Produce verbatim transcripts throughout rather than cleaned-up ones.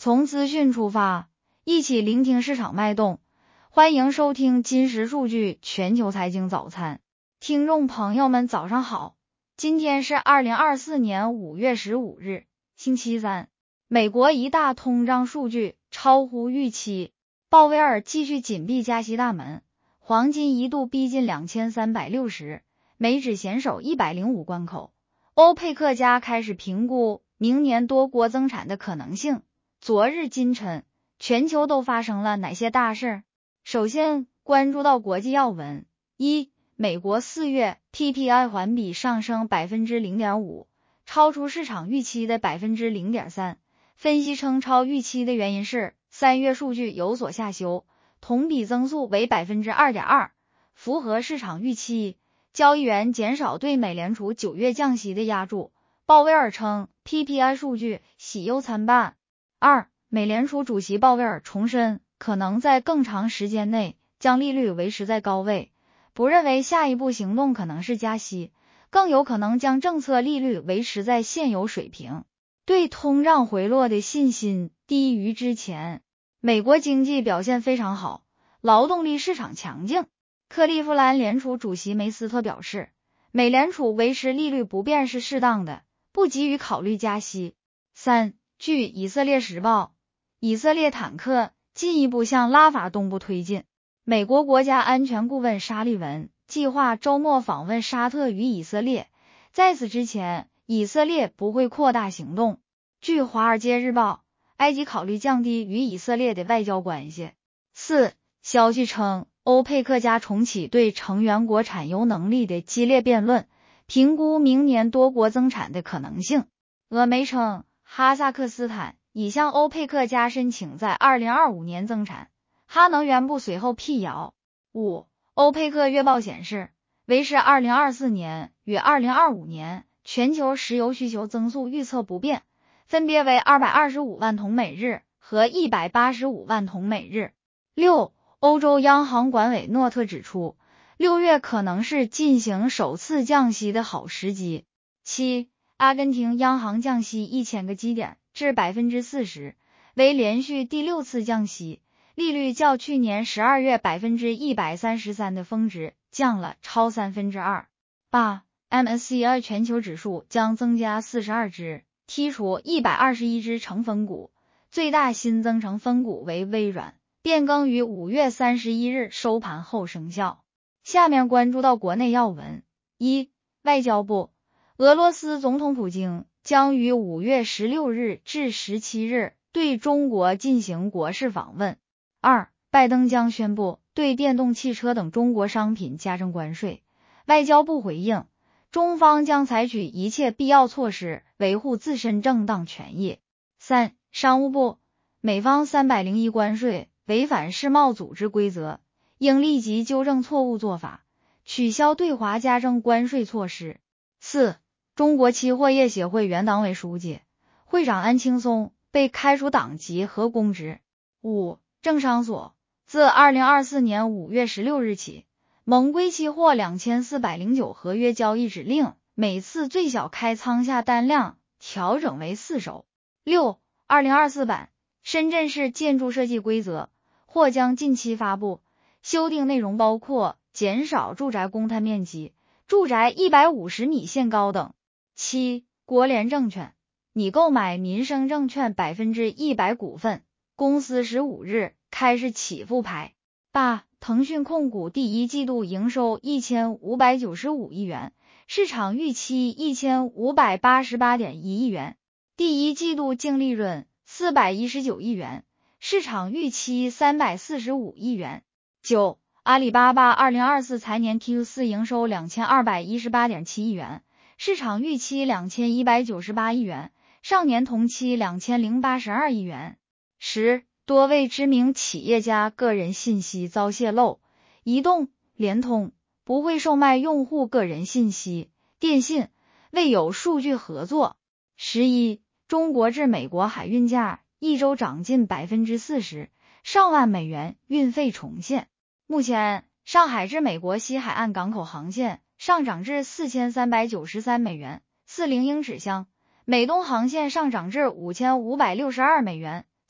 从资讯出发，一起聆听市场脉动。欢迎收听金石数据全球财经早餐。听众朋友们早上好，今天是二零二四年五月十五日，星期三。美国一大通胀数据超乎预期，鲍威尔继续紧闭加息大门，黄金一度逼近两千三百六十，美指险守一百零五关口。欧佩克加开始评估明年多国增产的可能性。昨日今晨，全球都发生了哪些大事？首先关注到国际要闻。一、美国四月 P P I 环比上升 百分之零点五， 超出市场预期的 百分之零点三。分析称超预期的原因是三月数据有所下修，同比增速为 百分之二点二， 符合市场预期。交易员减少对美联储九月降息的押注。鲍威尔称 P P I 数据喜忧参半。二、美联储主席鲍威尔重申，可能在更长时间内将利率维持在高位，不认为下一步行动可能是加息，更有可能将政策利率维持在现有水平。对通胀回落的信心低于之前。美国经济表现非常好，劳动力市场强劲。克利夫兰联储主席梅斯特表示，美联储维持利率不变是适当的，不急于考虑加息。三、据以色列时报，以色列坦克进一步向拉法东部推进。美国国家安全顾问沙利文计划周末访问沙特与以色列，在此之前，以色列不会扩大行动。据华尔街日报，埃及考虑降低与以色列的外交关系。四、消息称，欧佩克加重启对成员国产油能力的激烈辩论，评估明年多国增产的可能性。俄媒称，哈萨克斯坦已向欧佩克加申请在二零二五年增产，哈能源部随后辟谣。五、欧佩克月报显示，维持二零二四年与二零二五年全球石油需求增速预测不变，分别为二百二十五万桶每日和一百八十五万桶每日。六、欧洲央行管委诺特指出，六月可能是进行首次降息的好时机。七、阿根廷央行降息一千个基点至 百分之四十， 为连续第六次降息，利率较去年十二月 百分之一百三十三 的峰值降了超三分之二。八、M S C I 全球指数将增加四十二只，剔除一百二十一只成分股，最大新增成分股为微软，变更于五月三十一日收盘后生效。下面关注到国内要闻。一、外交部，俄罗斯总统普京将于五月十六日至十七日对中国进行国事访问。二、拜登将宣布对电动汽车等中国商品加征关税。外交部回应，中方将采取一切必要措施维护自身正当权益。三、商务部，美方三百零一关税违反世贸组织规则，应立即纠正错误做法，取消对华加征关税措施。四、中国期货业协会原党委书记、会长安青松被开除党籍和公职。五、政商所，自二零二四年五月十六日起，蒙硅期货两千四百零九合约交易指令每次最小开仓下单量调整为四手。六、二零二四版深圳市建筑设计规则或将近期发布，修订内容包括减少住宅公摊面积、住宅一百五十米限高等。七、国联证券，拟购买民生证券 百分之一百 股份，公司十五日开始起复牌。八、腾讯控股第一季度营收一千五百九十五亿元，市场预期一千五百八十八点一亿元，第一季度净利润四百一十九亿元，市场预期三百四十五亿元。九、阿里巴巴二零二四财年 Q 四 营收两千二百一十八点七亿元，市场预期两千一百九十八亿元，上年同期两千零八十二亿元。十、多位知名企业家个人信息遭泄露，移动、联通不会售卖用户个人信息，电信未有数据合作。十一、中国至美国海运价一周涨近 百分之四十， 上万美元运费重现。目前，上海至美国西海岸港口航线上涨至四千三百九十三美元，四零英尺箱；美东航线上涨至五千五百六十二美元，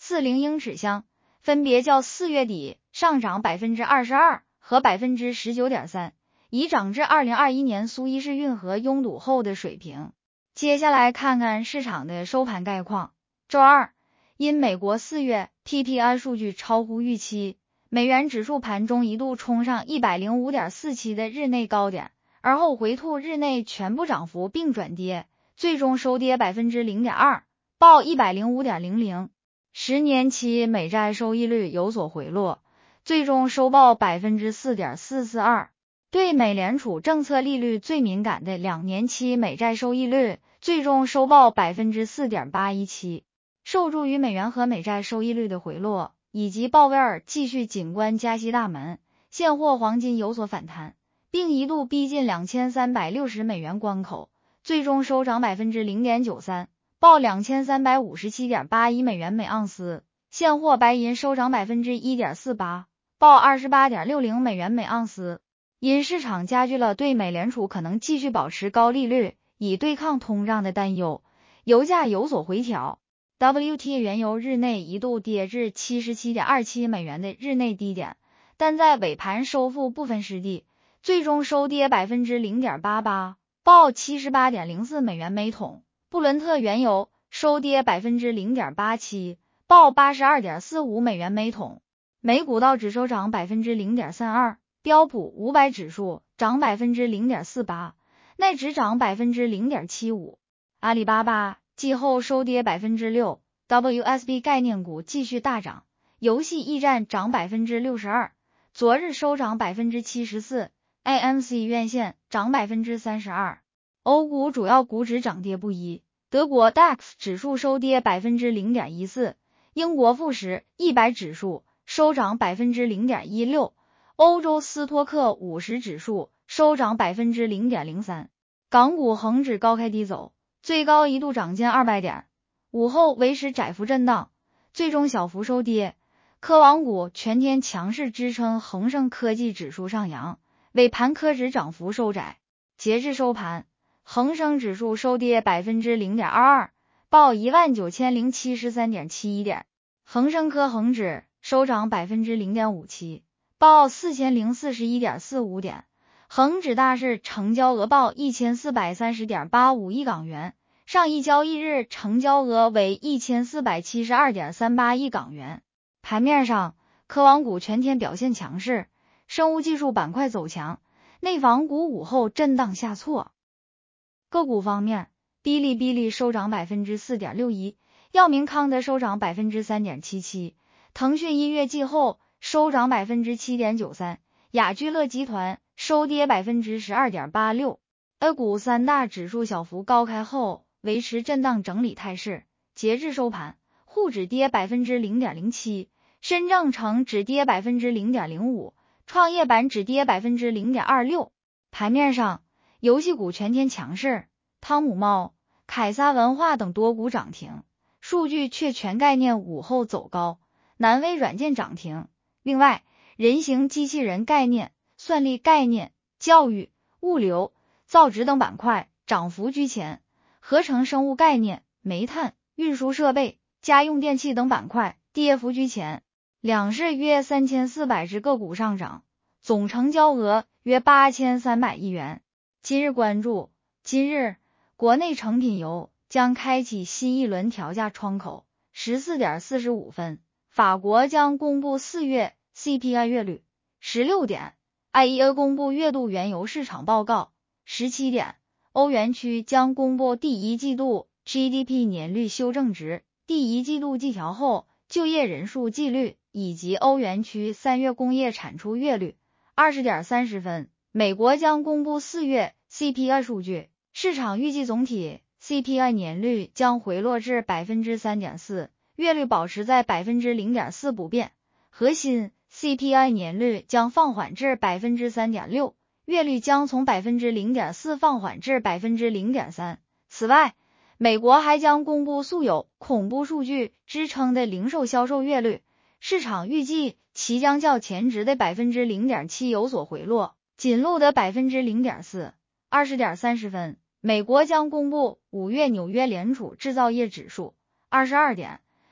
四零英尺箱，分别较四月底上涨 百分之二十二 和 百分之十九点三， 已涨至二零二一年苏伊士运河拥堵后的水平。接下来看看市场的收盘概况。周二，因美国四月 P P I 数据超乎预期，美元指数盘中一度冲上 一百零五点四七 的日内高点，而后回吐日内全部涨幅并转跌，最终收跌 百分之零点二， 报 一百零五点零零。 十年期美债收益率有所回落，最终收报 百分之四点四四二。对美联储政策利率最敏感的两年期美债收益率最终收报 百分之四点八一七。 受助于美元和美债收益率的回落，以及鲍威尔继续紧关加息大门，现货黄金有所反弹，并一度逼近两千三百六十美元关口，最终收涨 百分之零点九三， 报 两千三百五十七点八一美元每盎司。现货白银收涨 百分之一点四八， 报 二十八点六零美元每盎司。因市场加剧了对美联储可能继续保持高利率以对抗通胀的担忧，油价有所回调。 W T I 原油日内一度跌至 七十七点二七美元的日内低点，但在尾盘收复部分失地，最终收跌 百分之零点八八， 报 七十八点零四美元每桶。布伦特原油收跌 百分之零点八七， 报 八十二点四五美元每桶。美股道指收涨 百分之零点三二，标普五百指数涨 百分之零点四八， 奈指涨 百分之零点七五。 阿里巴巴季后收跌 百分之六， W S B 概念股继续大涨，游戏驿站涨 百分之六十二， 昨日收涨 百分之七十四， A M C 院线涨 百分之三十二。 欧股主要股指涨跌不一，德国 D A X 指数收跌 百分之零点一四， 英国富时一百指数收涨 百分之零点一六，欧洲斯托克五十指数收涨 百分之零点零三。 港股恒指高开低走，最高一度涨近二百点，午后维持窄幅震荡，最终小幅收跌。科网股全天强势支撑恒生科技指数上扬，尾盘科指涨幅收窄。截至收盘，恒生指数收跌 百分之零点二二， 报 一万九千零七十三点七一 点。恒生科恒指收涨 百分之零点五七，报 四千零四十一点四五 点。恒指大市成交额报 一千四百三十点八五亿港元，上一交易日成交额为 一千四百七十二点三八亿港元。盘面上，科网股全天表现强势，生物技术板块走强，内房股午后震荡下挫。个股方面，哔哩哔哩收涨 百分之四点六一， 药明康德收涨 百分之三点七七， 腾讯音乐季后收涨 百分之七点九三， 雅居乐集团收跌 百分之十二点八六。 A 股三大指数小幅高开后维持震荡整理态势，截至收盘，沪指跌 百分之零点零七， 深证成指跌 百分之零点零五， 创业板指跌 百分之零点二六。 盘面上，游戏股全天强势，汤姆猫、凯撒文化等多股涨停，数据确权概念午后走高，南威软件涨停。另外，人形机器人概念、算力概念、教育、物流、造纸等板块涨幅居前，合成生物概念、煤炭、运输设备、家用电器等板块跌幅居前。两市约三千四百只个股上涨，总成交额约八千三百亿元。今日关注，今日国内成品油将开启新一轮调价窗口， 十四点四十五分，法国将公布四月 C P I 月率。十六点 I E A 公布月度原油市场报告。十七点欧元区将公布第一季度 G D P 年率修正值、第一季度季调后就业人数季率以及欧元区三月工业产出月率。二十点三十分，美国将公布四月 C P I 数据，市场预计总体 C P I 年率将回落至 百分之三点四， 月率保持在 百分之零点四 不变，核心 C P I 年率将放缓至 百分之三点六， 月率将从 百分之零点四 放缓至 百分之零点三。 此外，美国还将公布素有恐怖数据支撑的零售销售月率，市场预计其将较前值的 百分之零点七 有所回落，仅录得 百分之零点四。 二十点三十分，美国将公布五月纽约联储制造业指数。二十二点，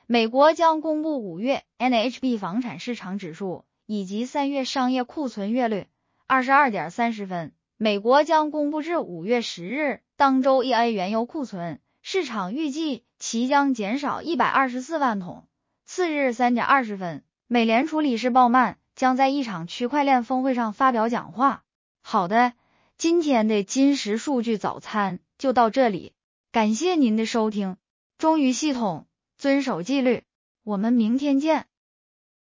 美国将公布五月 N H B 房产市场指数以及三月商业库存月率。二十二点三十分，美国将公布至五月十日当周 E A 原油库存，市场预计其将减少一百二十四万桶。次日三点二十分，美联储理事鲍曼将在一场区块链峰会上发表讲话。好的，今天的金石数据早餐就到这里，感谢您的收听。忠于系统，遵守纪律，我们明天见。